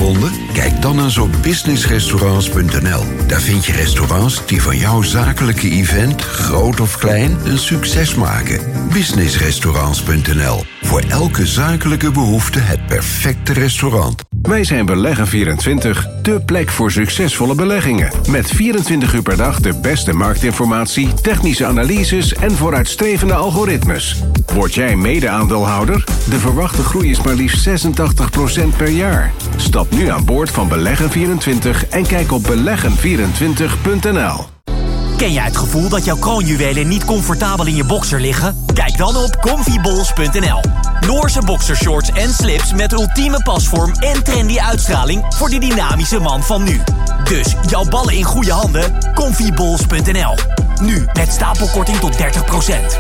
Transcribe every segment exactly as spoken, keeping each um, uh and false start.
gevonden? Kijk dan eens op business restaurants punt n l. Daar vind je restaurants die van jouw zakelijke event, groot of klein, een succes maken. business restaurants punt n l. Voor elke zakelijke behoefte het perfecte restaurant. Wij zijn Beleggen vierentwintig, de plek voor succesvolle beleggingen. Met vierentwintig uur per dag de beste marktinformatie, technische analyses en vooruitstrevende algoritmes. Word jij mede-aandeelhouder? De verwachte groei is maar liefst zesentachtig procent per jaar. Stap nu aan boord van Beleggen vierentwintig en kijk op beleggen vierentwintig punt n l. Ken jij het gevoel dat jouw kroonjuwelen niet comfortabel in je boxer liggen? Kijk dan op comfyballs punt n l. Noorse boxershorts en slips met ultieme pasvorm en trendy uitstraling voor de dynamische man van nu. Dus jouw ballen in goede handen? comfyballs punt n l. Nu met stapelkorting tot dertig procent.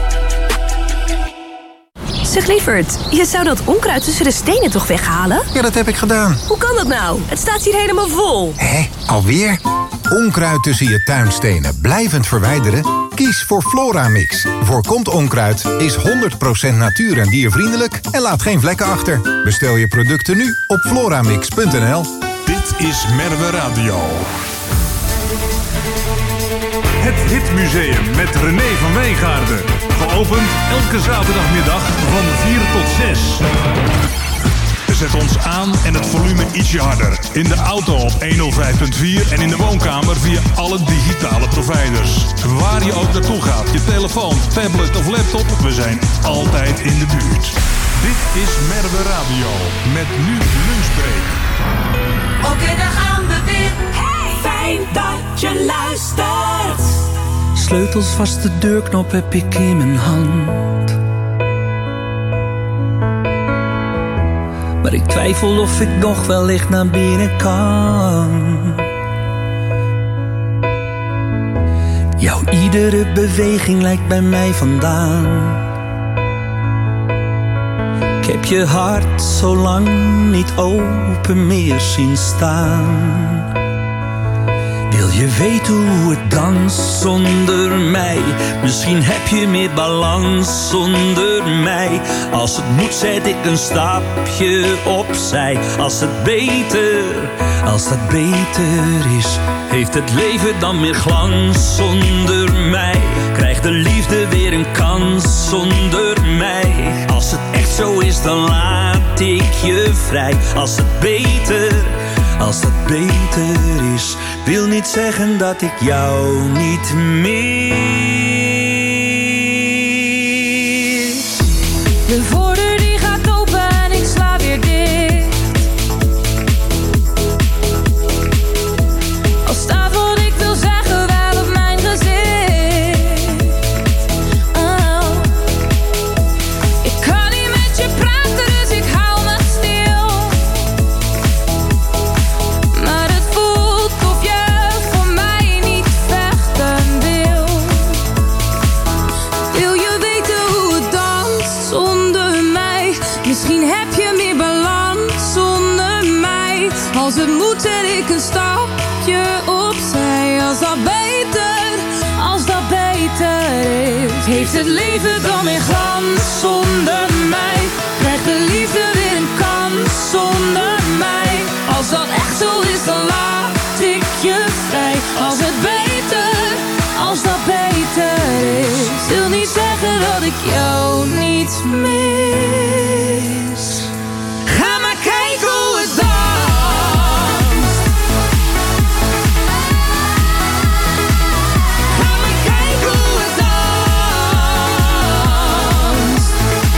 Zeg lieverd, je zou dat onkruid tussen de stenen toch weghalen? Ja, dat heb ik gedaan. Hoe kan dat nou? Het staat hier helemaal vol. Hé, alweer? Onkruid tussen je tuinstenen blijvend verwijderen? Kies voor Floramix. Voorkomt onkruid, is honderd procent natuur- en diervriendelijk en laat geen vlekken achter. Bestel je producten nu op floramix punt n l. Dit is Merwe Radio. Het Hitmuseum met René van Wijngaarden. Geopend elke zaterdagmiddag van vier tot zes. Zet ons aan en het volume ietsje harder. In de auto op honderdvijf punt vier en in de woonkamer via alle digitale providers. Waar je ook naartoe gaat, je telefoon, tablet of laptop, we zijn altijd in de buurt. Dit is Merwe Radio, met nu Lunchbreak. Oké, okay, daar gaan we weer. Hey! Fijn dat je luistert. Sleutels vast, de deurknop heb ik in mijn hand. Maar ik twijfel of ik nog wellicht naar binnen kan. Jouw iedere beweging lijkt bij mij vandaan. Ik heb je hart zo lang niet open meer zien staan. Wil je weten hoe het danst zonder mij? Misschien heb je meer balans zonder mij. Als het moet zet ik een stapje opzij. Als het beter, als dat beter is, heeft het leven dan meer glans zonder mij? Krijgt de liefde weer een kans zonder mij? Als het echt zo is, dan laat ik je vrij. Als het beter, als dat beter is, wil niet zeggen dat ik jou niet mis. De voordeur die gaat open en ik sla weer dicht. Al staat wat ik wil zeggen wel op mijn gezicht. Oh. Ik kan niet met je praten, dus ik hou me stil. Maar het voelt of je voor mij niet vechten wil. Wil je weten hoe het danst zonder mij? Misschien heb je meer balans zonder mij. Als het moet zet ik een stapje opzij. Als dat beter, als dat beter is, heeft het leven dan meer glans zonder mij? Krijgt de liefde weer een kans zonder mij? Als dat echt zo is, dan laat ik je vrij. Als het beter, als dat beter is, wil niet zeggen dat ik jou niet mis. Ga maar kijken hoe het danst. Ga maar kijken hoe het danst.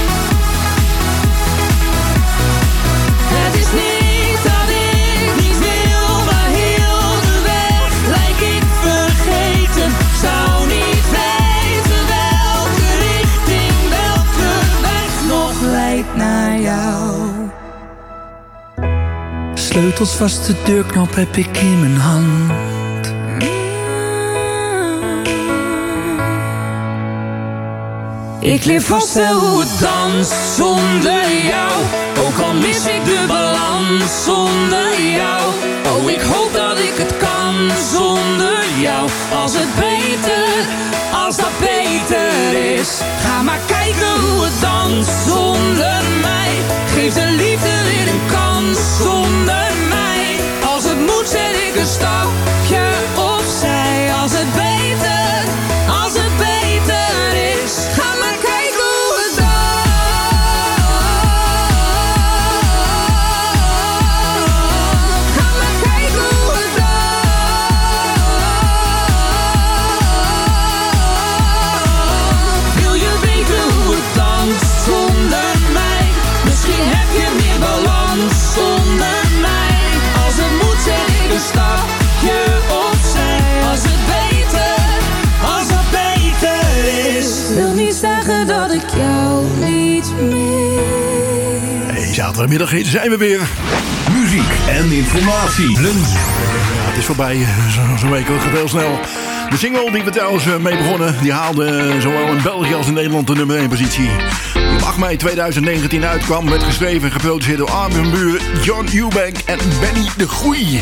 Het is niet dat ik niet wil, maar heel de weg lijk ik vergeten. Zou niet weten welke richting, welke weg nog leidt naar jou. Sleutels vast, de deurknop heb ik in mijn hand. Ik leer vast wel hoe het danst zonder jou. Ook al mis ik de balans zonder jou. Oh, ik hoop dat ik het kan zonder jou. Als het beter, als dat beter is, ga maar kijken hoe het danst zonder mij. Geef de liefde weer een kans zonder mij. Zaterdagmiddag zijn we weer. Muziek en informatie. Lunch. Ja, het is voorbij. Zo'n week gaat heel snel. De single die we trouwens mee begonnen, die haalde zowel in België als in Nederland de nummer één positie. Die op acht mei tweeduizend negentien uitkwam, werd geschreven en geproduceerd door Armin van Buuren, John Eubank en Benny de Groei.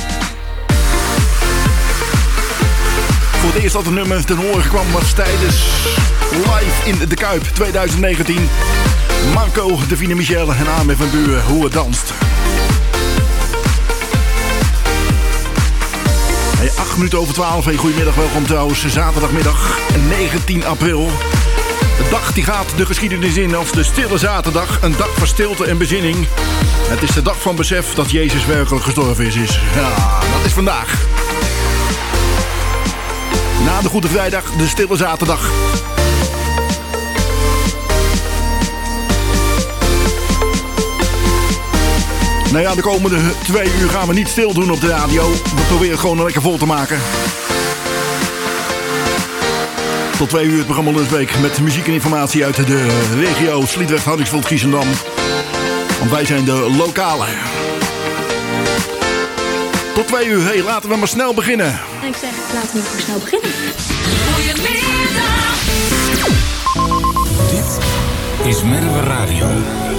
Voor het eerst dat het nummer ten horen kwam was tijdens Live in de Kuip tweeduizend negentien. Marco, Davina Michel en Armin van Buuren, Hoe het danst. Hey, acht minuten over twaalf. Hey, goedemiddag, welkom trouwens. Zaterdagmiddag negentien april. De dag die gaat de geschiedenis in als de stille zaterdag. Een dag van stilte en bezinning. Het is de dag van besef dat Jezus werkelijk gestorven is. is. Ja, dat is vandaag. Na de Goede Vrijdag, de stille zaterdag. Nou ja, de komende twee uur gaan we niet stil doen op de radio. We proberen het gewoon lekker vol te maken. Tot twee uur het programma Lunchbreak met muziek en informatie uit de regio Sliedrecht, Hardingsveld, Giessendam. Want wij zijn de lokale. Tot twee uur. Hey, laten we maar snel beginnen. Ik zeg, laten we maar snel beginnen. Goedemiddag. Dit is Merwe Radio.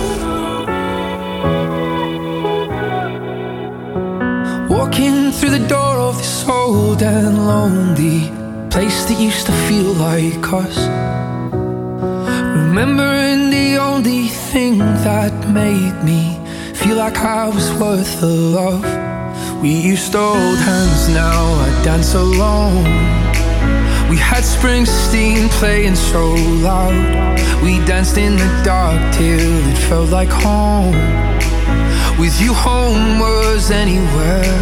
Walking through the door of this old and lonely place that used to feel like us. Remembering the only thing that made me feel like I was worth the love. We used to hold hands, now I dance alone. We had Springsteen playing so loud. We danced in the dark till it felt like home. With you home was anywhere.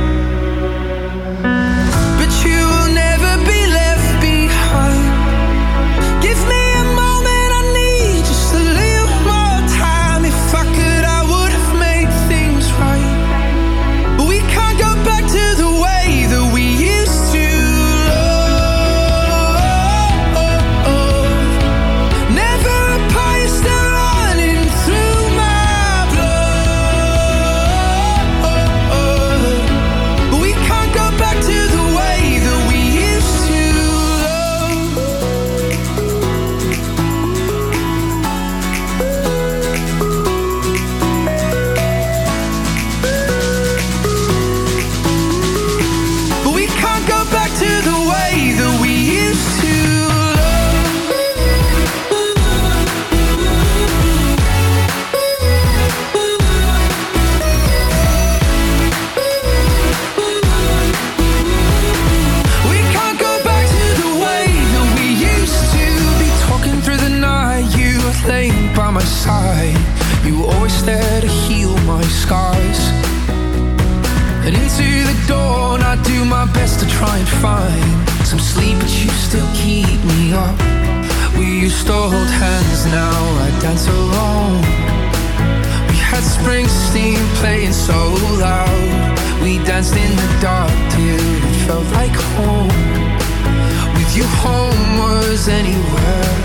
But you will never be left behind. Give me a moment, I need just a little more time. If I could, I would have made things right. But we can't go back to the way that we used to love. Never apart, you're still running through my blood. But we can't go back to the way that we used to love. But we can't go back to the way that we used to We can't go back to the way that we used to be. Talking through the night, you were laying by my side. You were always there to heal my scars. And into the dawn, I do my best to try and find some sleep, but you still keep me up. We used to hold hands, now I dance alone. We had Springsteen playing so loud. We danced in the dark till it felt like home. With you home was anywhere.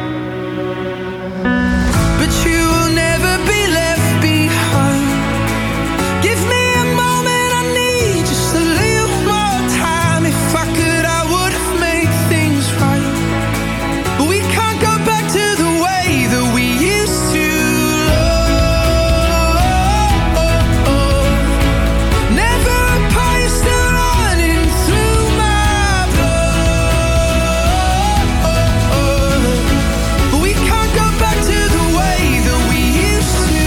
But you will never be left behind. Give me a moment, I need just a little more time. If I could, I would have made things right. But we can't go back to the way that we used to love. Never apart, you're still running through my blood. But we can't go back to the way that we used to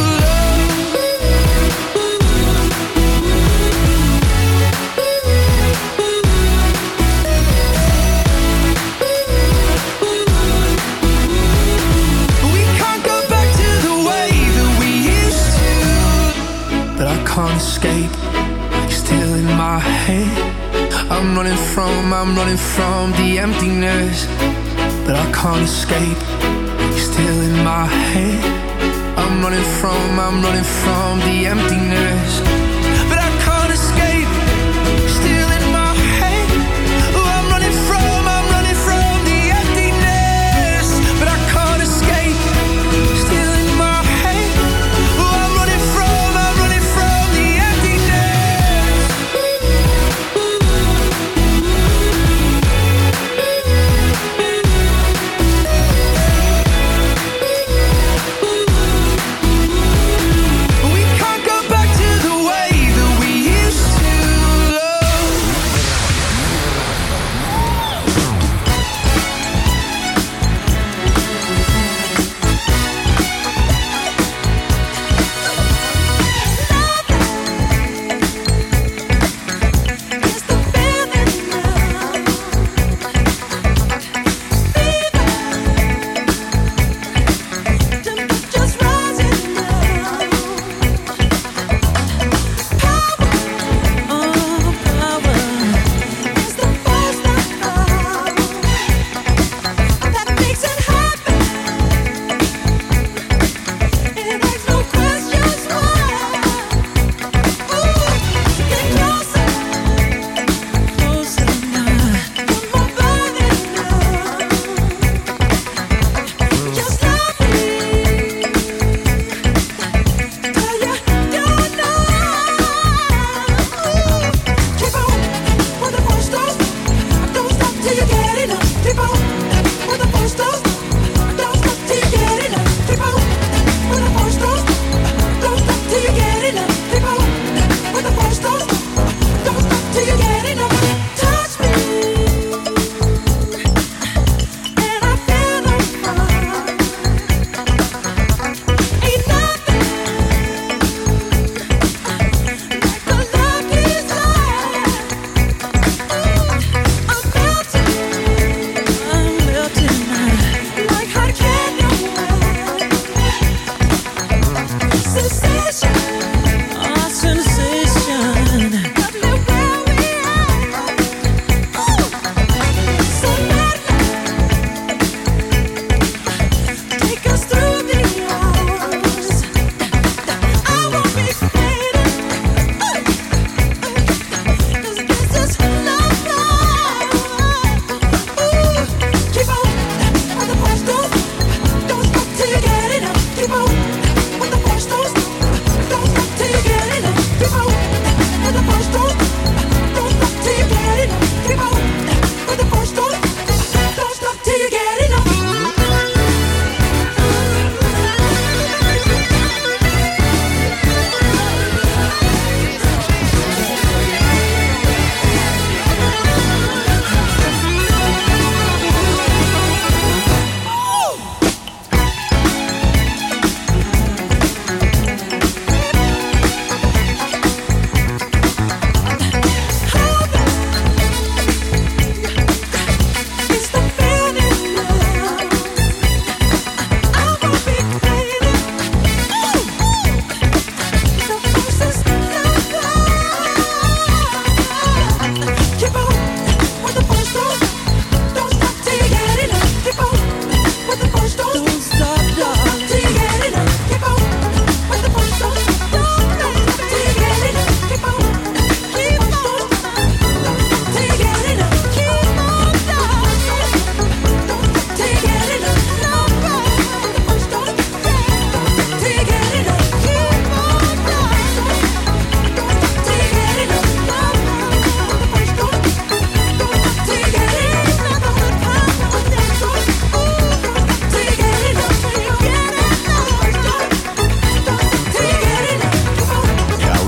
But we can't go back to the way that we used to. But I can't escape, you're still in my head. I'm running from, I'm running from the emptiness. But I can't escape, you're still in my head. I'm running from, I'm running from the emptiness. But I can't escape, you're still in my head. Oh, I'm running from, I'm running from the emptiness. But I can't escape, still in my head. Oh, I'm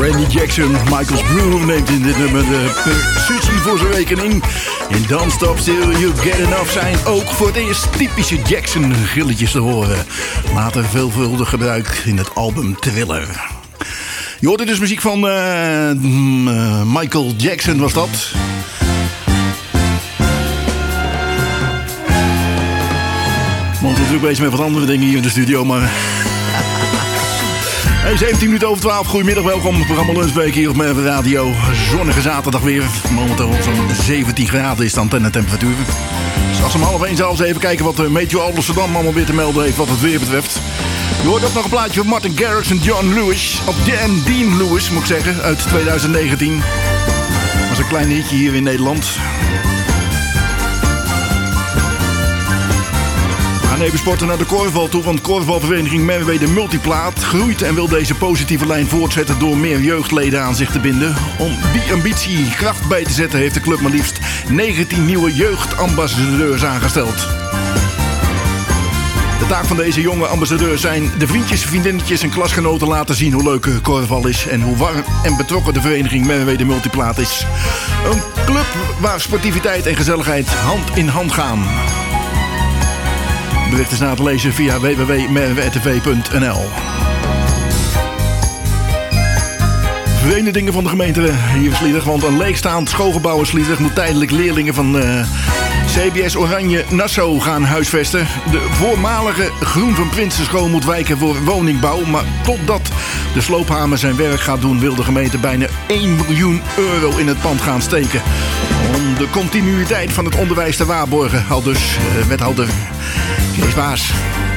Randy Jackson, Michael's Brew neemt in dit nummer de percussie voor zijn rekening. In Don't Stop Till You Get Enough zijn ook voor het eerst typische Jackson grilletjes te horen. Later veelvuldig gebruikt in het album Thriller. Je hoorde dus muziek van uh, uh, Michael Jackson was dat. Ik ben natuurlijk bezig met wat andere dingen hier in de studio, maar... Hey, zeventien minuten over twaalf, goedemiddag, welkom op het programma Lunchbreak hier op Merwe Radio. Zonnige zaterdag weer, momenteel zo'n zeventien graden is de antennetemperatuur. Dus als we om half één zelfs even kijken wat de Meteo Amsterdam allemaal weer te melden heeft wat het weer betreft. Je hoort ook nog een plaatje van Martin Garrix en John Lewis, of Dan Dean Lewis moet ik zeggen, uit twintig negentien. Dat was een klein hitje hier in Nederland. We gaan even sporten naar de korfbal toe, want korfbalvereniging Merwe de Multiplaat groeit en wil deze positieve lijn voortzetten door meer jeugdleden aan zich te binden. Om die ambitie kracht bij te zetten heeft de club maar liefst negentien nieuwe jeugdambassadeurs aangesteld. De taak van deze jonge ambassadeurs zijn de vriendjes, vriendinnetjes en klasgenoten laten zien hoe leuk korfbal is en hoe warm en betrokken de vereniging Merwe de Multiplaat is. Een club waar sportiviteit en gezelligheid hand in hand gaan. Bericht is na te lezen via w w w punt merwe r t v punt n l. Vreemde dingen van de gemeente hier in Sliedrecht, want een leegstaand schoolgebouw in Sliedrecht moet tijdelijk leerlingen van uh, C B S Oranje Nassau gaan huisvesten. De voormalige Groen van Prinsenschool moet wijken voor woningbouw, maar totdat de sloophamer zijn werk gaat doen, wil de gemeente bijna één miljoen euro in het pand gaan steken. Om de continuïteit van het onderwijs te waarborgen, al dus uh, wethouder Kees Baas.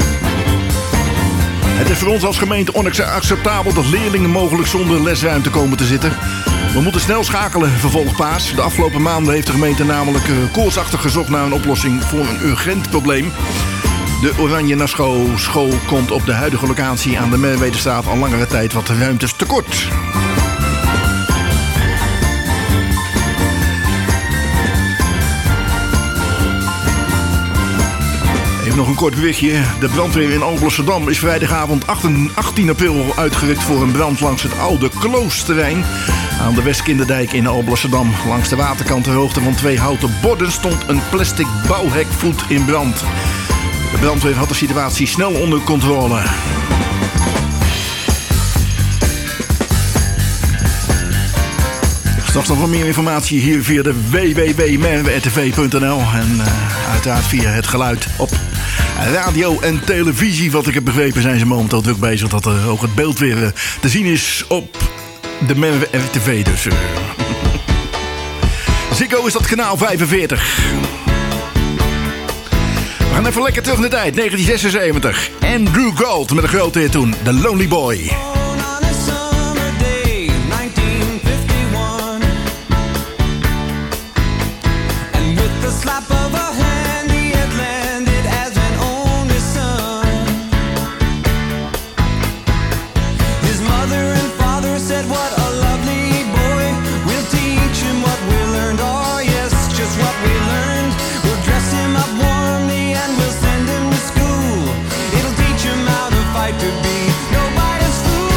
Het is voor ons als gemeente onacceptabel dat leerlingen mogelijk zonder lesruimte komen te zitten. We moeten snel schakelen, vervolgt Paas. De afgelopen maanden heeft de gemeente namelijk uh, koortsachtig gezocht naar een oplossing voor een urgent probleem. De Oranje Nassau school komt op de huidige locatie aan de Merwedestraat al langere tijd wat ruimtes tekort. Nog een kort berichtje. De brandweer in Alblasserdam is vrijdagavond achttien april uitgerukt voor een brand langs het oude kloosterrein aan de Westkinderdijk in Alblasserdam. Langs de waterkant ter hoogte van twee houten borden stond een plastic bouwhekvoet in brand. De brandweer had de situatie snel onder controle. Straks nog wat meer informatie hier via de w w w punt merwe r t v punt n l en uh, uiteraard via het geluid op radio en televisie. Wat ik heb begrepen zijn ze momenteel druk bezig dat er ook het beeld weer uh, te zien is op de Merwe R T V. Dus, uh. Ziggo is dat kanaal vijfenveertig. We gaan even lekker terug in de tijd, negentien zesenzeventig. Andrew Gold met een grote hit toen, The Lonely Boy. Fight to be nobody's fool.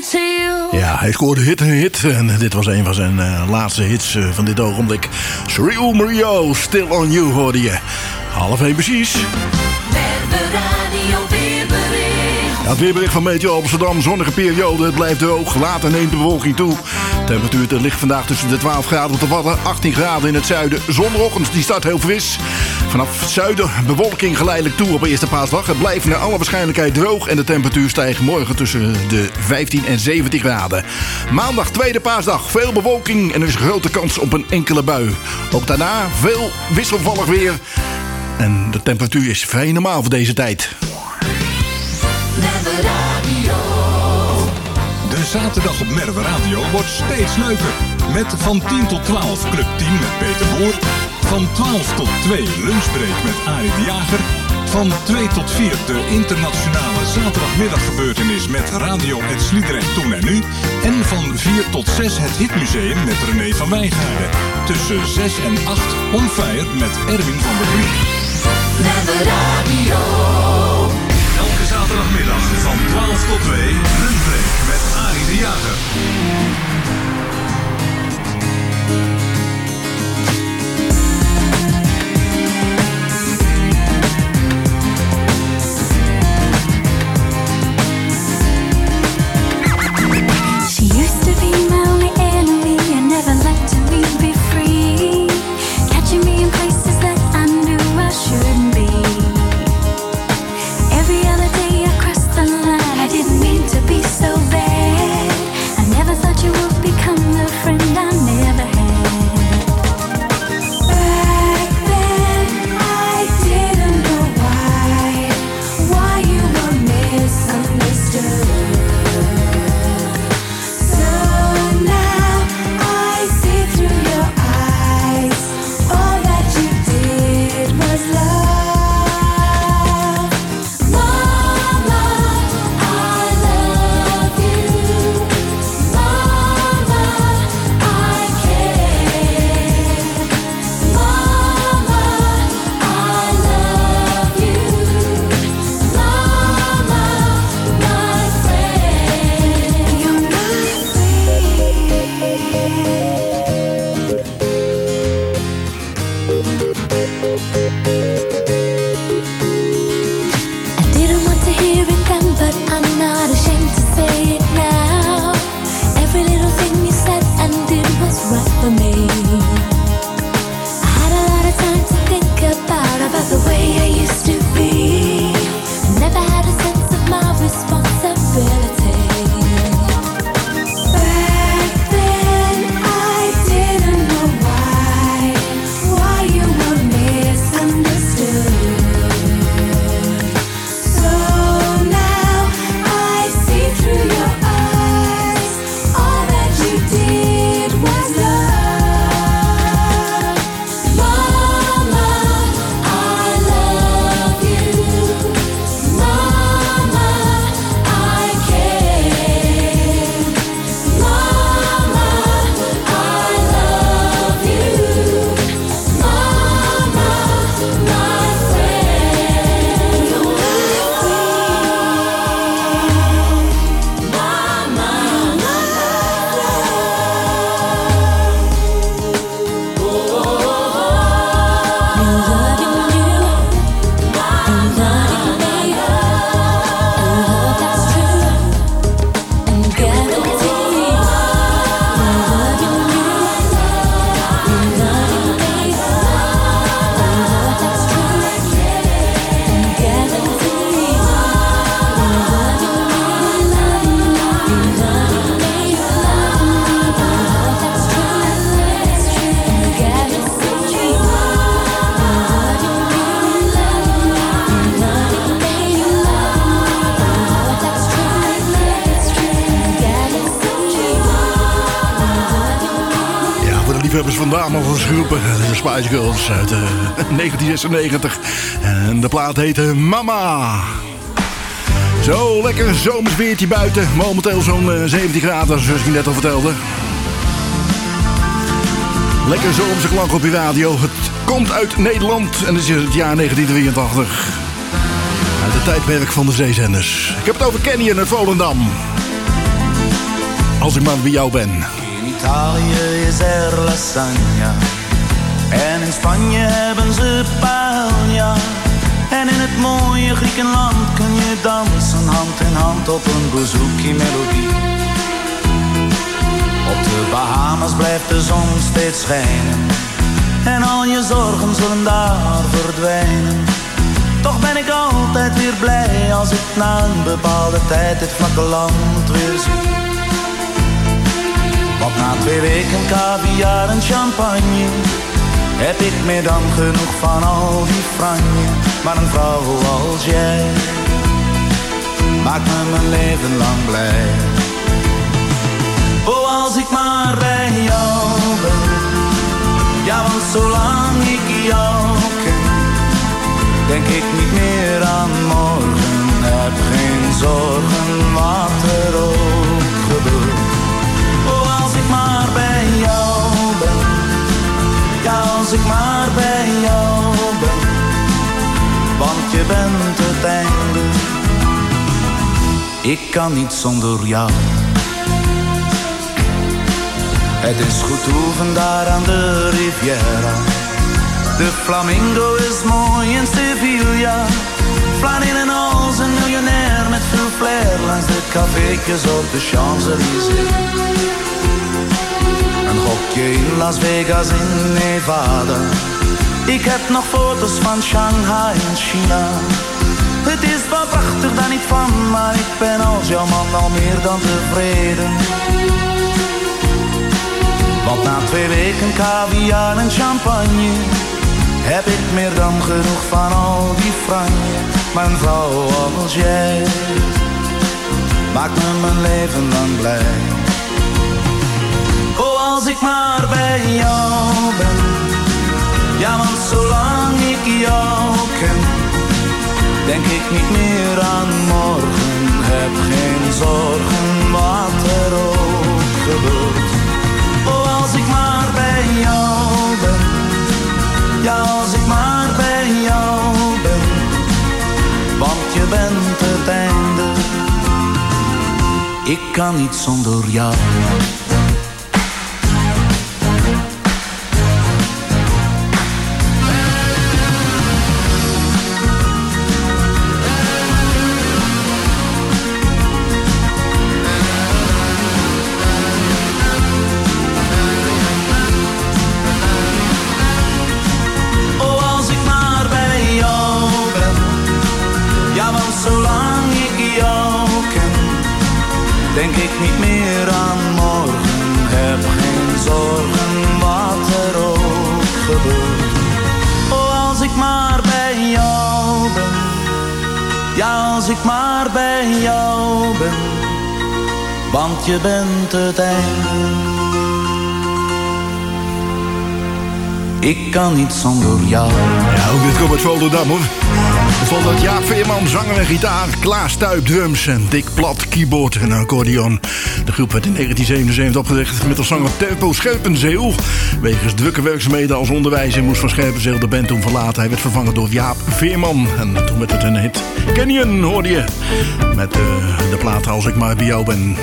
into you. Ja, hij scoorde hit en hit. En dit was een van zijn uh, laatste hits uh, van dit ogenblik. Cyril Mario, Still on You hoorde je. Half één precies. Met de radio weerbericht. Ja, het weerbericht van Meteo Amsterdam. Zonnige periode, het blijft droog. Later neemt de bewolking toe. De temperatuur ligt vandaag tussen de twaalf graden op de Wadden, achttien graden in het zuiden. Zondagochtend die start heel fris. Vanaf het zuiden bewolking geleidelijk toe op eerste paasdag. Het blijft naar alle waarschijnlijkheid droog en de temperatuur stijgt morgen tussen de vijftien en zeventien graden. Maandag tweede paasdag, veel bewolking en er is een grote kans op een enkele bui. Ook daarna veel wisselvallig weer en de temperatuur is vrij normaal voor deze tijd. Merwe Radio. De zaterdag op Merwe Radio wordt steeds leuker. Met van tien tot twaalf Club tien met Peter Boer. Van twaalf tot twee Lunchbreak met Arie de Jager. Van twee tot vier de internationale zaterdagmiddaggebeurtenis met Radio Het Sliedrecht Toen en Nu. En van vier tot zes het Hitmuseum met René van Wijngaarden. Tussen zes en acht On Fire met Erwin van der Brink. Merwe Radio. Elke zaterdagmiddag van twaalf tot twee Lunchbreak met Arie de Jager. Van Dames groepen, de Spice Girls uit uh, negentien zesennegentig. En de plaat heette Mama. Zo, lekker zomers weertje buiten. Momenteel zo'n uh, zeventien graden, zoals ik net al vertelde. Lekker zomerse klank op je radio. Het komt uit Nederland en het is het jaar negentien drieëntachtig. Uit het tijdperk van de zeezenders. Ik heb het over Kenny en het Volendam. Als ik maar bij jou ben. In Italië is er lasagna. En in Spanje hebben ze paella. En in het mooie Griekenland kun je dansen hand in hand op een bouzouki-melodie. Op de Bahamas blijft de zon steeds schijnen. En al je zorgen zullen daar verdwijnen. Toch ben ik altijd weer blij als ik na een bepaalde tijd dit vlakke land weer zie. Want na twee weken caviar en champagne heb ik meer dan genoeg van al die franje. Maar een vrouw als jij maakt me mijn leven lang blij. Oh, als ik maar bij jou ben. Ja, want zolang ik jou ken, denk ik niet meer aan morgen. Heb geen zorgen wat er ook gebeurt. Oh, als ik maar bij jou ben. Ja, als ik maar bij jou ben. Want je bent het einde. Ik kan niet zonder jou. Het is goed oefen daar aan de Riviera. De flamingo is mooi in Sevilla. Flaneren als een miljonair met veel flair langs de cafeetjes op de Champs-Élysées. Een hokje in Las Vegas in Nevada. Ik heb nog foto's van Shanghai en China. Het is wel prachtig, daar niet van, maar ik ben als jouw man al meer dan tevreden. Want na twee weken caviar en champagne heb ik meer dan genoeg van al die franje. Maar een vrouw als jij maakt me mijn leven lang blij. Oh, als ik maar bij jou ben. Ja, want zolang ik jou ken, denk ik niet meer aan morgen. Heb geen zorgen wat er ook gebeurt. Oh, als ik maar bij jou ben. Ja, als ik maar bij jou ben. Want je bent het einde. Ik kan niet zonder jou. Denk ik niet meer aan morgen. Heb geen zorgen wat er ook gebeurt. Oh, als ik maar bij jou ben. Ja, als ik maar bij jou ben. Want je bent het einde. Ik kan niet zonder jou. Ja, ook dit komt uit Volendam, hoor. Het valt dat Jaap Veerman, zanger en gitaar, Klaas Tuip, drums en Dick Plat, keyboard en accordeon. De groep werd in negentien zevenenzeventig opgericht met als zanger Tempo Scherpenzeel. Wegens drukke werkzaamheden als onderwijzer moest Van Scherpenzeel de band toen verlaten. Hij werd vervangen door Jaap Veerman en toen werd het een hit. Canyon hoorde je met uh, de plaat Als ik maar bij jou ben.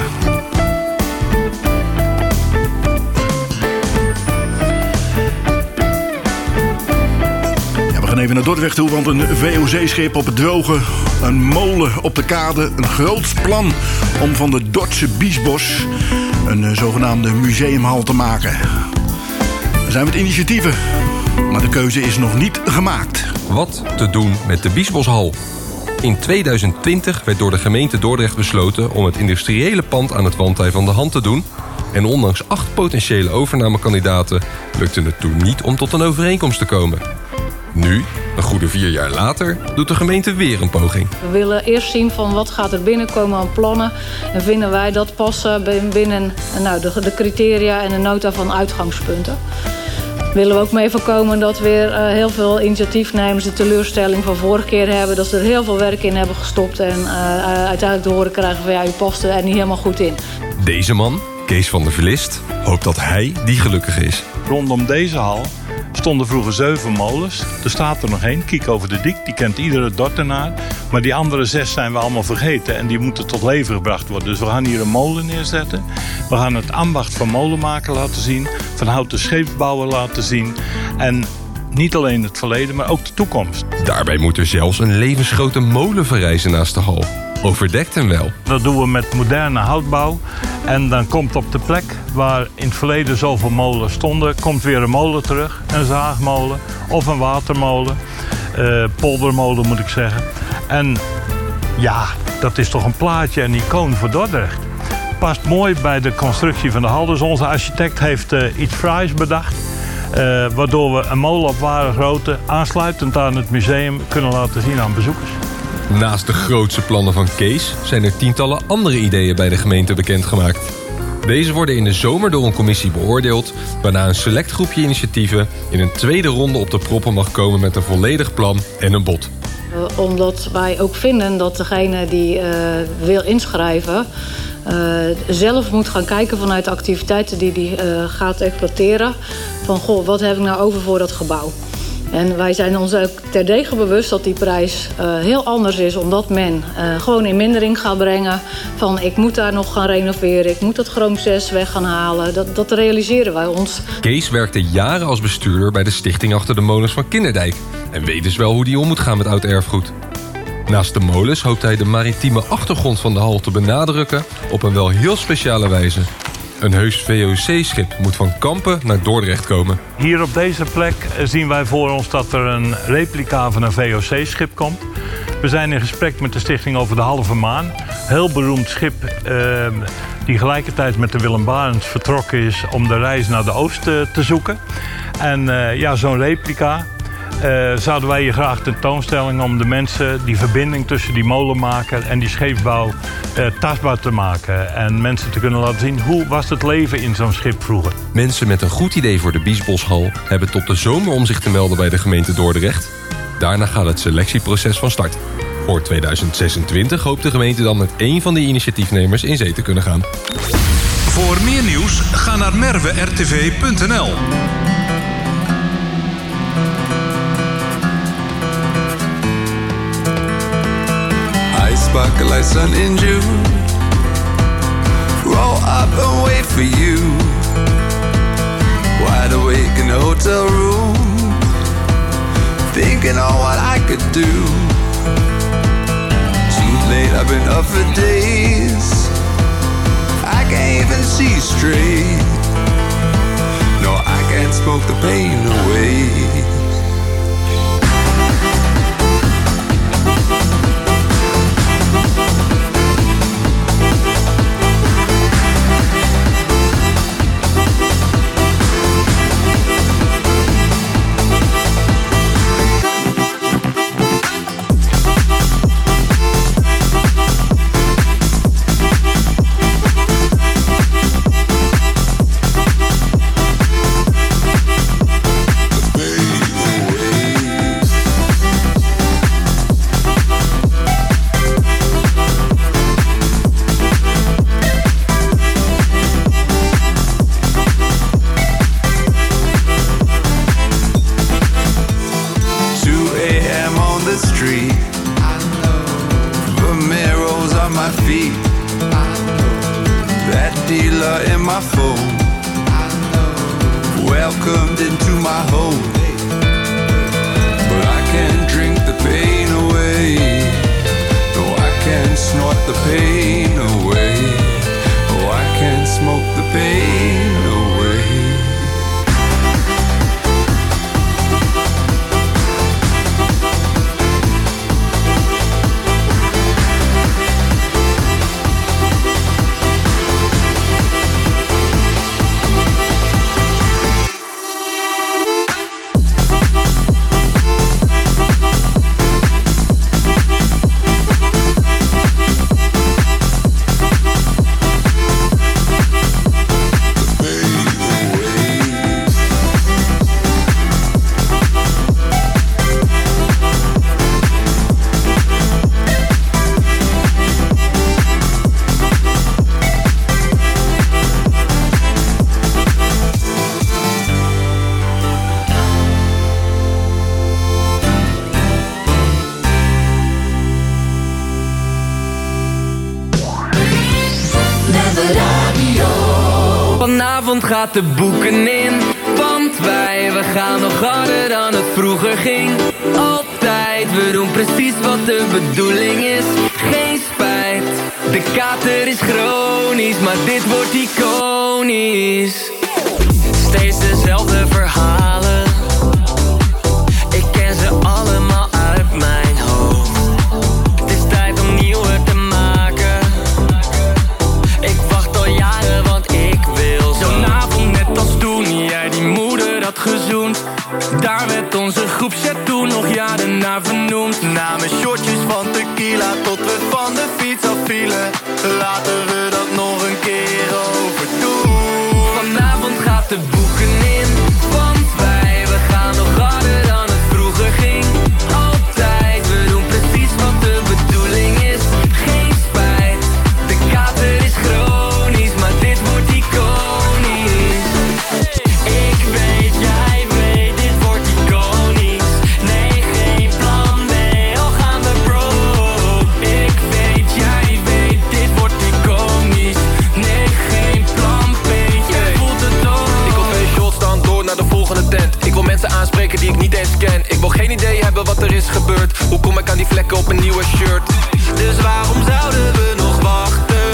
Even naar Dordrecht toe, want een V O C-schip op het droge, een molen op de kade, een groots plan om van de Dordtse Biesbos een uh, zogenaamde museumhal te maken. Er zijn wat initiatieven, maar de keuze is nog niet gemaakt. Wat te doen met de Biesboshal? In tweeduizend twintig werd door de gemeente Dordrecht besloten om het industriële pand aan het wandtij van de hand te doen. En ondanks acht potentiële overnamekandidaten lukte het toen niet om tot een overeenkomst te komen. Nu, een goede vier jaar later, doet de gemeente weer een poging. We willen eerst zien van wat gaat er binnenkomen aan plannen. En vinden wij dat passen binnen nou, de, de criteria en de nota van uitgangspunten. Willen we ook mee voorkomen dat weer uh, heel veel initiatiefnemers de teleurstelling van vorige keer hebben. Dat ze er heel veel werk in hebben gestopt en uh, uh, uiteindelijk te horen krijgen van ja, u past er niet helemaal goed in. Deze man, Kees van der Verlist, hoopt dat hij die gelukkige is. Rondom deze hal stonden vroeger zeven molens. Er staat er nog één, Kiek over de Diek. Die kent iedere Dordtenaar. Maar die andere zes zijn we allemaal vergeten. En die moeten tot leven gebracht worden. Dus we gaan hier een molen neerzetten. We gaan het ambacht van molenmaker laten zien. Van houten scheepsbouwer laten zien. En niet alleen het verleden, maar ook de toekomst. Daarbij moet er zelfs een levensgrote molen verrijzen naast de hal. Overdekt hem wel. Dat doen we met moderne houtbouw. En dan komt op de plek waar in het verleden zoveel molens stonden, komt weer een molen terug. Een zaagmolen of een watermolen. Uh, poldermolen moet ik zeggen. En ja, dat is toch een plaatje, een icoon voor Dordrecht. Past mooi bij de constructie van de hal. Dus onze architect heeft uh, iets fraais bedacht. Uh, waardoor we een molen op ware grootte aansluitend aan het museum kunnen laten zien aan bezoekers. Naast de grootste plannen van Kees zijn er tientallen andere ideeën bij de gemeente bekendgemaakt. Deze worden in de zomer door een commissie beoordeeld, waarna een select groepje initiatieven in een tweede ronde op de proppen mag komen met een volledig plan en een bod. Uh, omdat wij ook vinden dat degene die uh, wil inschrijven Uh, zelf moet gaan kijken vanuit de activiteiten die hij uh, gaat exploiteren. Van, goh, wat heb ik nou over voor dat gebouw? En wij zijn ons ook terdege bewust dat die prijs uh, heel anders is. Omdat men uh, gewoon in mindering gaat brengen. Van, ik moet daar nog gaan renoveren. Ik moet dat Chroom zes weg gaan halen. Dat, dat realiseren wij ons. Kees werkte jaren als bestuurder bij de stichting achter de molens van Kinderdijk. En weet dus wel hoe die om moet gaan met oud erfgoed. Naast de molens hoopt hij de maritieme achtergrond van de hal te benadrukken op een wel heel speciale wijze. Een heus V O C-schip moet van Kampen naar Dordrecht komen. Hier op deze plek zien wij voor ons dat er een replica van een V O C-schip komt. We zijn in gesprek met de stichting over de Halve Maan. Heel beroemd schip uh, die gelijkertijd met de Willem Barents vertrokken is om de reis naar de Oost uh, te zoeken. En uh, ja, zo'n replica Uh, zouden wij hier graag tentoonstelling om de mensen die verbinding tussen die molenmaker en die scheepsbouw uh, tastbaar te maken. En mensen te kunnen laten zien hoe was het leven in zo'n schip vroeger. Mensen met een goed idee voor de Biesboshal hebben tot de zomer om zich te melden bij de gemeente Dordrecht. Daarna gaat het selectieproces van start. Voor tweeduizend zesentwintig hoopt de gemeente dan met één van die initiatiefnemers in zee te kunnen gaan. Voor meer nieuws ga naar merwe r t v punt n l. Sparkle like sun in June. Roll up and wait for you. Wide awake in the hotel room, thinking on what I could do. Too late, I've been up for days. I can't even see straight. No, I can't smoke the pain away. Vanavond gaat de boeken in, want wij, we gaan nog harder dan het vroeger ging. Altijd, we doen precies wat de bedoeling is. Geen spijt, de kater is chronisch, maar dit wordt iconisch. Steeds dezelfde verhalen, ik ken ze allemaal uit mijn hoofd. Het is tijd om nieuwe te maken, ik wacht al jaren want ik wil zo'n avond net als toen. Jij die moeder had gezoend, daar werd onze groepchat toen nog jaren naar vernoemd. Namen shotjes van tequila tot we van de fiets afvielen. Laten we dat nog een keer overdoen. Vanavond gaat de boeken in, want wij, we gaan nog harder dan het vroeger ging. Altijd, we doen precies wat de bedoeling is. Geen spijt, de kater is chronisch, maar dit wordt iconisch. Ik weet, jij weet, dit wordt iconisch. Nee, geen plan B, al gaan we broke. Ik weet, jij weet, dit wordt iconisch. Nee, geen plan B, jij voelt het ook. Ik wil twee shots, dan door naar de volgende tent. Ik wil mensen aanspreken die ik niet eens ken. Ik wil geen idee hebben wat er is gebeurd. Hoe kom ik aan die vlekken op een nieuwe shirt? Dus waarom zouden we nog wachten?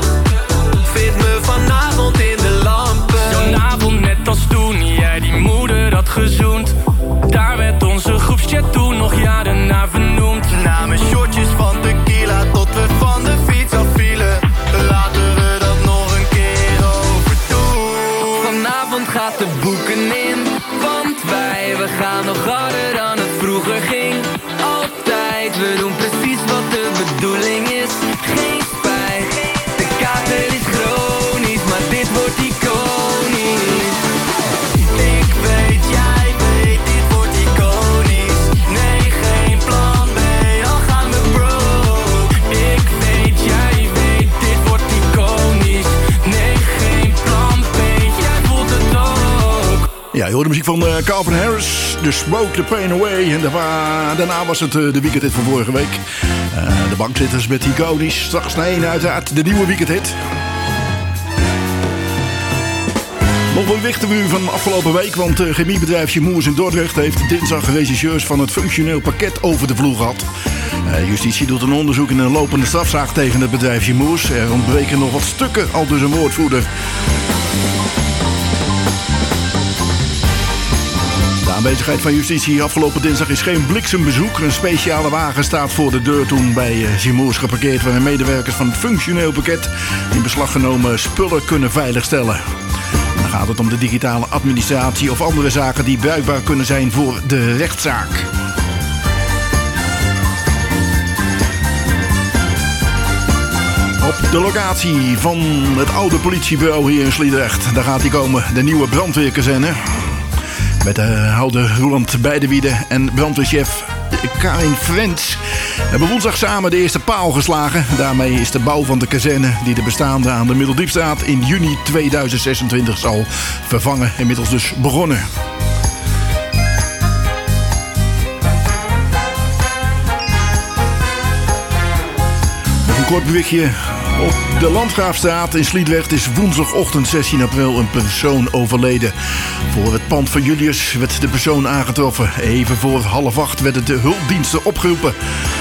Vind me vanavond in de lampen. Zo'n avond net als toen, jij die moeder had gezoend. Daar werd onze groepschat toen nog jaren naar vernoemd. Namen shortjes van tequila tot we van de fiets afvielen. Laten we dat nog een keer overdoen. Vanavond gaat de boeken in, want wij, we gaan nog harder dan het vroeger ging. Altijd, we doen precies wat de bedoeling is. Geen spijt, de kater is chronisch, maar dit wordt iconisch. Ik weet, jij weet, dit wordt iconisch. Nee, geen plan B, al gaan we broke. Ik weet, jij weet, dit wordt iconisch. Nee, geen plan B, jij voelt het ook. Ja, je hoort de muziek van uh, Calvin Harris, The Smoke the Pain Away. En daarna, daarna was het uh, de weekendhit van vorige week. Uh, de bankzitters met iconisch. Straks naar één uiteraard de nieuwe weekendhit. Nog een wichtige van afgelopen week, want uh, chemiebedrijf Chemours in Dordrecht heeft dinsdag regisseurs van het functioneel pakket over de vloer gehad. Uh, justitie doet een onderzoek in een lopende strafzaak tegen het bedrijf Chemours. Er ontbreken nog wat stukken, al dus een woordvoerder. De aanwezigheid van justitie afgelopen dinsdag is geen bliksembezoek. Een speciale wagen staat voor de deur toen bij Chemours geparkeerd, waarin medewerkers van het functioneel pakket in beslag genomen spullen kunnen veiligstellen. Dan gaat het om de digitale administratie of andere zaken die bruikbaar kunnen zijn voor de rechtszaak. Op de locatie van het oude politiebureau hier in Sliedrecht, daar gaat hij komen, de nieuwe brandweerkazerne. Met de oude Roland Beidewiede en brandweerchef Karin Frens hebben woensdag samen de eerste paal geslagen. Daarmee is de bouw van de kazerne die de bestaande aan de Middeldiepstraat in juni tweeduizend zesentwintig zal vervangen inmiddels dus begonnen. Nog een kort berichtje. Op de Landgraafstraat in Sliedrecht is woensdagochtend zestien april een persoon overleden. Voor het pand van Julius werd de persoon aangetroffen. Even voor half acht werden de hulpdiensten opgeroepen.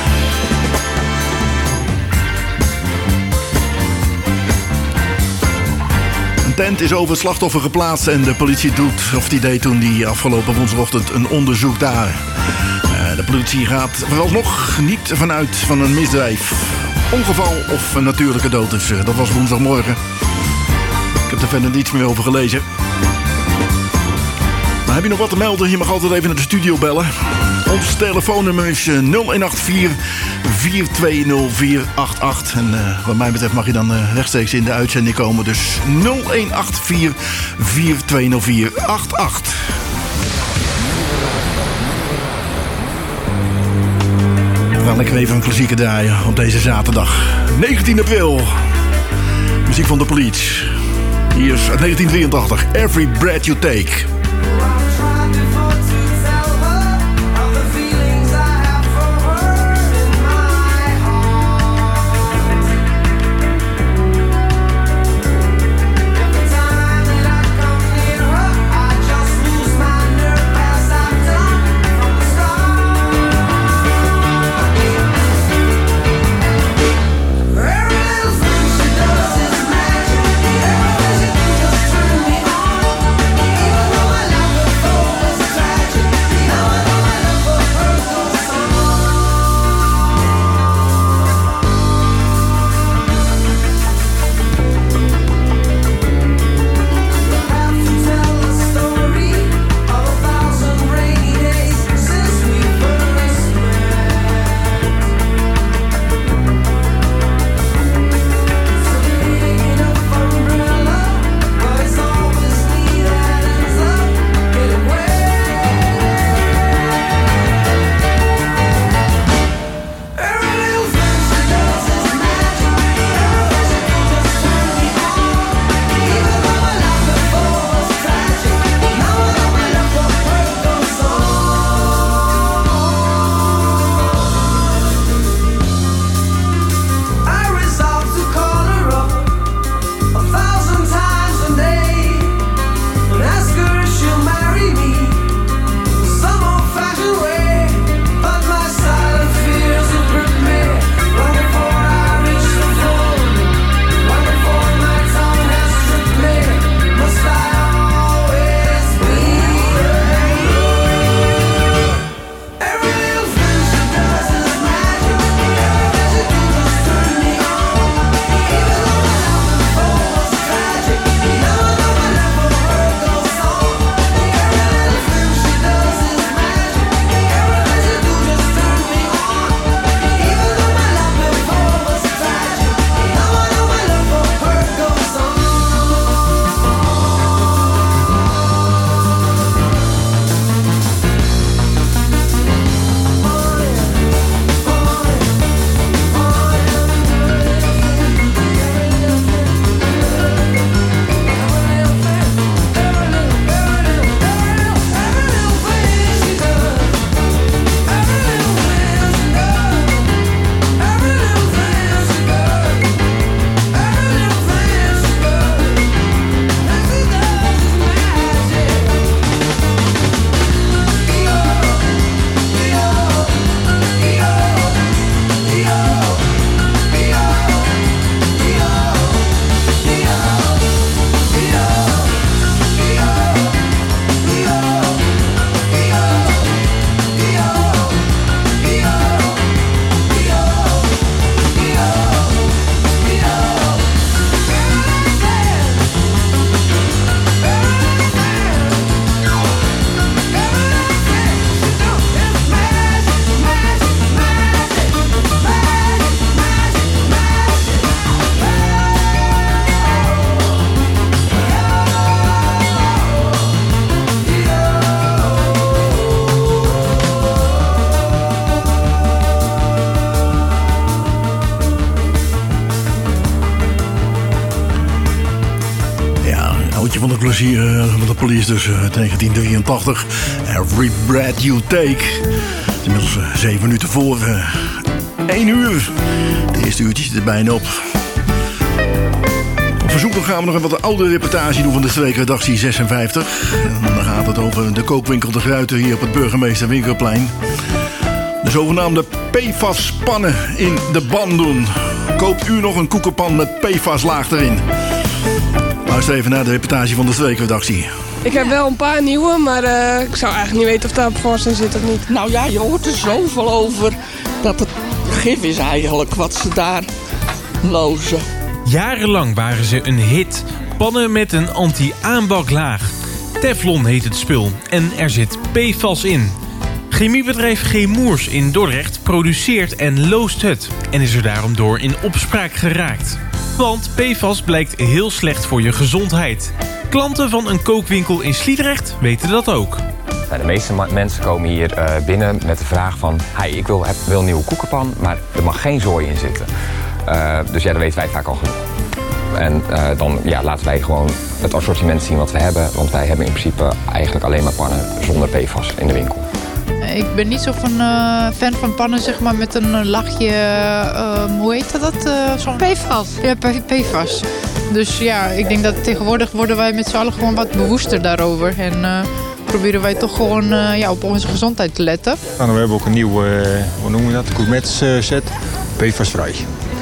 Een tent is over het slachtoffer geplaatst en de politie doet, of die deed toen die afgelopen woensdagochtend, een onderzoek daar. De politie gaat vooralsnog niet vanuit van een misdrijf, ongeval of een natuurlijke dood. Dus dat was woensdagmorgen. Ik heb er verder niets meer over gelezen. Maar heb je nog wat te melden? Je mag altijd even naar de studio bellen. Ons telefoonnummer is nul een acht vier, vier twee nul vier acht acht. En uh, wat mij betreft mag je dan uh, rechtstreeks in de uitzending komen. Dus nul een acht vier, vier twee nul vier acht acht. We gaan lekker even een klassieker draaien op deze zaterdag. negentien april. Muziek van de Police. Hier is uit negentien drieëntachtig. Every Breath You Take. Every time that I Houtje van de klassier uh, van de police dus uh, negentien drieëntachtig. Every breath you take. Het is inmiddels uh, zeven minuten voor uh, één uur. De eerste uurtje zit er bijna op. Op verzoek dan gaan we nog een wat oude reportage doen van de streekredactie zesenvijftig. En dan gaat het over de kookwinkel De Gruiter hier op het Burgemeester Winkelplein. De zogenaamde P F A S-pannen in de ban doen. Koop u nog een koekenpan met P F A S-laag erin. Luister even naar de reportage van de streekredactie. Ik heb wel een paar nieuwe, maar uh, ik zou eigenlijk niet weten of daar op vast in zit of niet. Nou ja, je hoort er zoveel over dat het gif is eigenlijk wat ze daar lozen. Jarenlang waren ze een hit. Pannen met een anti-aanbaklaag. Teflon heet het spul en er zit P F A S in. Chemiebedrijf Chemours in Dordrecht produceert en loost het. En is er daarom door in opspraak geraakt. Want P F A S blijkt heel slecht voor je gezondheid. Klanten van een kookwinkel in Sliedrecht weten dat ook. De meeste mensen komen hier uh, binnen met de vraag van... Hey, ik wil, heb, wil een nieuwe koekenpan, maar er mag geen zooi in zitten. Uh, dus ja, dat weten wij vaak al genoeg. En uh, dan ja, laten wij gewoon het assortiment zien wat we hebben. Want wij hebben in principe eigenlijk alleen maar pannen zonder P F A S in de winkel. Ik ben niet zo van, uh, fan van pannen zeg maar, met een lachje, uh, hoe heet dat? Uh, Zo'n P F A S. Ja, P F A S. Dus ja, ik denk dat tegenwoordig worden wij met z'n allen gewoon wat bewuster daarover. En uh, proberen wij toch gewoon uh, ja, op onze gezondheid te letten. Nou, we hebben ook een nieuw, uh, hoe noemen we dat, gourmet uh, set. P F A S-vrij.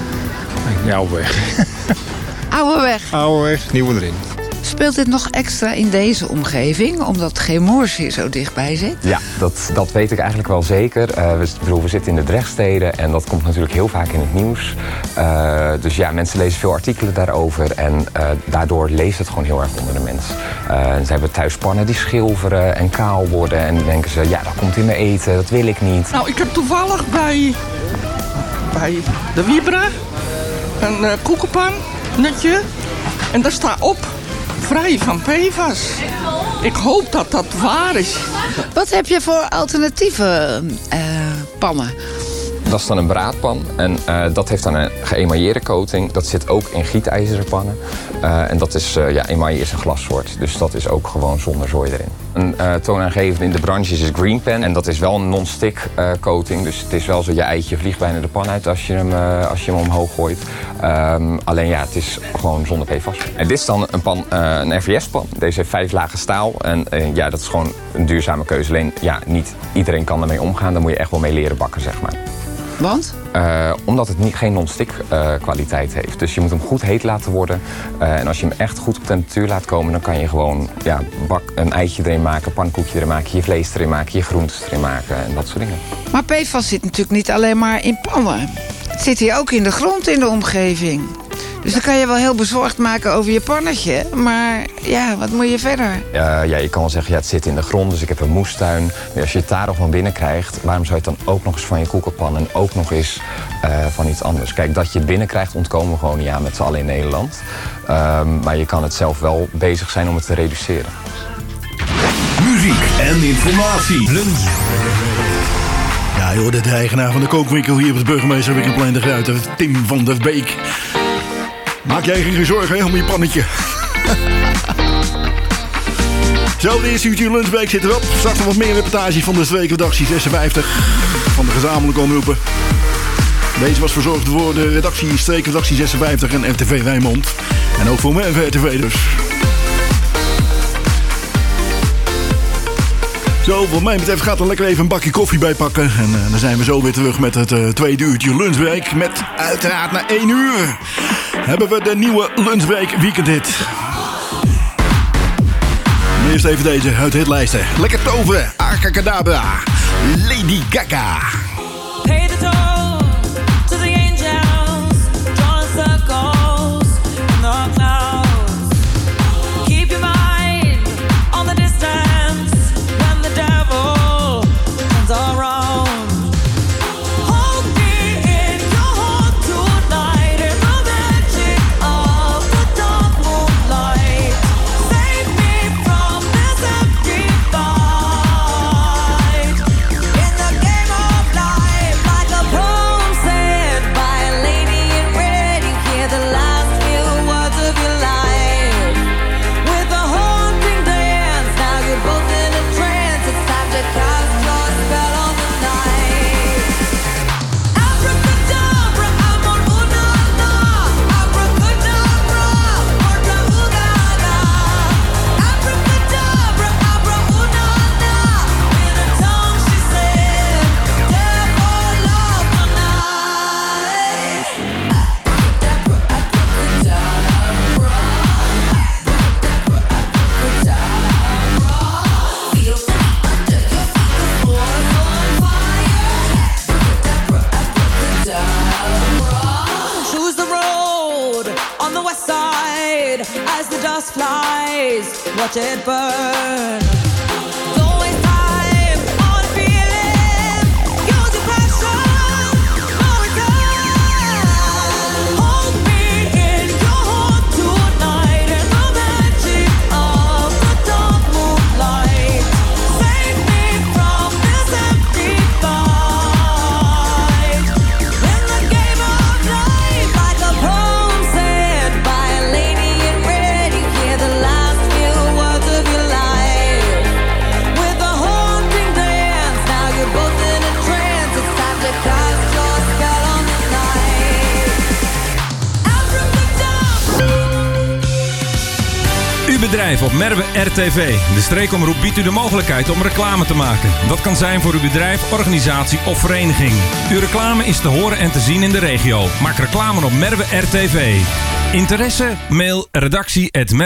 De oude weg. Oude weg. Oude weg, nieuwe erin. Speelt dit nog extra in deze omgeving, omdat Chemours hier zo dichtbij zit? Ja, dat, dat weet ik eigenlijk wel zeker. Uh, we, bedoel, we zitten in de Drechtsteden en dat komt natuurlijk heel vaak in het nieuws. Uh, dus ja, mensen lezen veel artikelen daarover en uh, daardoor leeft het gewoon heel erg onder de mens. Uh, ze hebben thuis pannen die schilveren en kaal worden en dan denken ze, ja, dat komt in mijn eten, dat wil ik niet. Nou, ik heb toevallig bij, bij de Vibra een uh, koekenpan, netje, en daar staat op... vrij van P F A S. Ik hoop dat dat waar is. Wat heb je voor alternatieve uh, pannen? Dat is dan een braadpan en uh, dat heeft dan een geëmailleerde coating. Dat zit ook in gietijzeren pannen. Uh, en dat is, uh, ja, emaille is een glassoort. Dus dat is ook gewoon zonder zooi erin. Een uh, toonaangevende in de branche is Green Pan. En dat is wel een non-stick uh, coating. Dus het is wel zo, je eitje vliegt bijna de pan uit als je hem, uh, als je hem omhoog gooit. Um, alleen ja, het is gewoon zonder P F A S. En dit is dan een pan, uh, een R V S-pan. Deze heeft vijf lagen staal. En uh, ja, dat is gewoon een duurzame keuze. Alleen ja, niet iedereen kan ermee omgaan. Daar moet je echt wel mee leren bakken, zeg maar. Want? Uh, omdat het niet, geen non-stick uh, kwaliteit heeft. Dus je moet hem goed heet laten worden. Uh, en als je hem echt goed op temperatuur laat komen... dan kan je gewoon ja, bak, een eitje erin maken, pankoekje erin maken... je vlees erin maken, je groentes erin maken en dat soort dingen. Maar P F A S zit natuurlijk niet alleen maar in pannen. Het zit hier ook in de grond in de omgeving. Dus dan kan je wel heel bezorgd maken over je pannetje. Maar ja, wat moet je verder? Uh, ja, je kan wel zeggen, ja, het zit in de grond, dus ik heb een moestuin. Maar als je het daar nog van binnen krijgt... waarom zou je het dan ook nog eens van je koekenpan... en ook nog eens uh, van iets anders? Kijk, dat je het binnenkrijgt ontkomen we gewoon niet aan met z'n allen in Nederland. Um, maar je kan het zelf wel bezig zijn om het te reduceren. Muziek en informatie. Lunch. Ja, joh, de eigenaar van de kookwinkel hier op het Burgemeester Winkelplein De Gruiter, Tim van der Beek. Maak jij geen zorgen hè, om je pannetje. Zo, de eerste uurtje lunchbreak zit erop. Straks nog wat meer reportages van de streekredactie zesenvijftig van de gezamenlijke omroepen. Deze was verzorgd door de redactie streekredactie zesenvijftig en R T V Rijnmond. En ook voor mij en R T V dus. Zo, wat mij betreft gaat er lekker even een bakje koffie bij pakken. En uh, dan zijn we zo weer terug met het uh, tweede uurtje lunchbreak. Met uiteraard na één uur hebben we de nieuwe lunchbreak weekendhit. Eerst even deze uit de hitlijsten. Lekker toveren, Abracadabra, Lady Gaga. Pay the toll to the angels, drawing circles in the clouds. Keep your mind on the distance when the devil comes around. Hold me in your heart tonight in the magic of the dark moonlight. Save me from this empty fight in the game of life like a dust flies, watch it burn. Don't waste time on a feeling. Use your passion, no return. Hold me in your heart tonight in the magic of the dark moonlight. Save me from this empty fight. In the game of life, like a poem said by a lady in red, you hear the last few words of your life. With a haunting dance, now you're both in a trance. It's time to cast your spell on the night. Uw bedrijf op Merwe R T V. De streekomroep biedt u de mogelijkheid om reclame te maken. Dat kan zijn voor uw bedrijf, organisatie of vereniging. Uw reclame is te horen en te zien in de regio. Maak reclame op Merwe R T V. Interesse? Mail redactie at